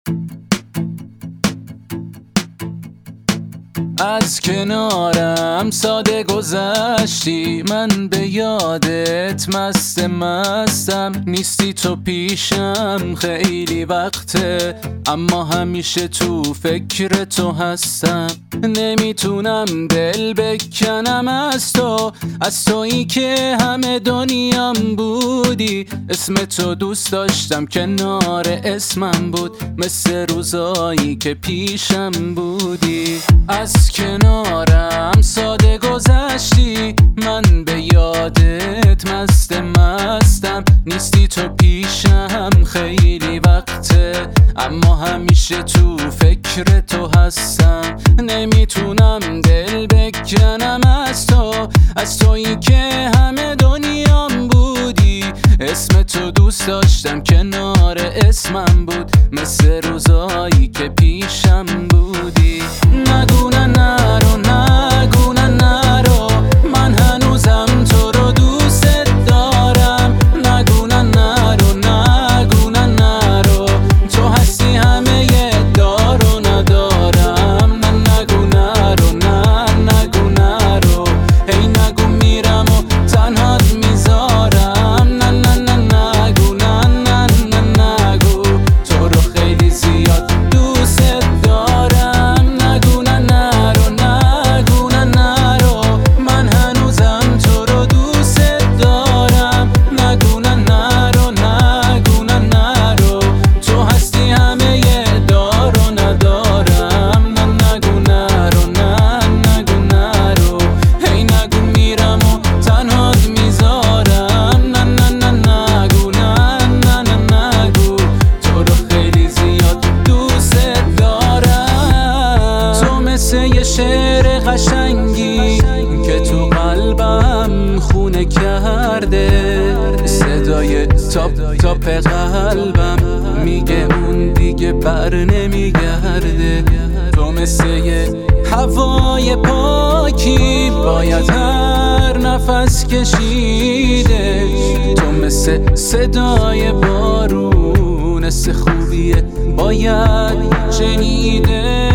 از کنارم ساده گذشتی، من به یادت مستم. نیستی تو پیشم خیلی وقته، اما همیشه تو فکر تو هستم. نمیتونم دل بکنم از تویی که همه دنیام بودی. اسم تو دوست داشتم کنار اسمم بود، مثل روزایی که پیشم بودی. از کنارم ساده گذشتی، من به یادت مستم. نیستی تو پیشم خیلی وقته، اما همیشه تو فکر تو هستم. نمیتونم دل بکنم از تویی که همه دنیام بودی. اسم تو دوست داشتم کنار اسمم بود، مثل روزایی که پیشم بودی. نگو نه نرو، نگو نه نرو، من هنوزم تو رو دوست دارم. نگو نه نرو، نگو نه نرو، تو هستی همه دار و ندارم. نه نگو نرو، نه نگو نرو، هی نگو میرم و تنهات میذارم. نه نه نه نگو، نه نه نه نگو، تو رو خیلی زیاد دوست دارم. نگو نه نرو، نگو نه نرو، من هنوزم تو رو دوست دارم. نگو نه نرو، نگو نه نرو، تو هستی همه دار و ندارم. نه نگو نرو، نه نگو نرو، هی نگو میرم و تنهات میذارم. نه نه نه نگو، نه نه نه نگو، تو رو خیلی زیاد دوست دارم. تو مثل یه شعر قشنگی که تو قلبم خونه کرده. صدای تاپ تاپ قلبم میگه اون دیگه بر نمیگرده. تو مثل یه هوای پاکی باید هر نفس کشیده. تو مثل صدای بارون، حس خوبیه باید شنیده.